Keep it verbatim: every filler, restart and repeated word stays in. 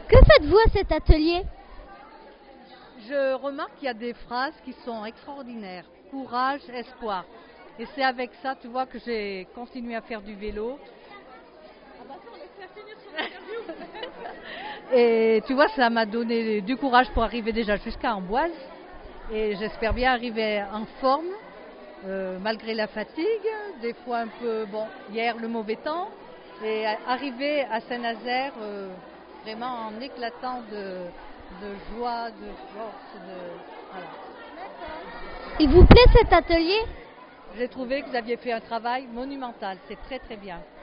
Que faites-vous à cet atelier? Je remarque qu'il y a des phrases qui sont extraordinaires. Courage, espoir. Et c'est avec ça, tu vois, que j'ai continué à faire du vélo. Ah bah ça, on laisse finir son interview. Et tu vois, ça m'a donné du courage pour arriver déjà jusqu'à Amboise. Et j'espère bien arriver en forme, euh, malgré la fatigue. Des fois un peu, bon, hier le mauvais temps. Et arriver à Saint-Nazaire euh, vraiment en éclatant de, de joie, de force, de voilà. Il vous plaît cet atelier? J'ai trouvé que vous aviez fait un travail monumental, c'est très très bien.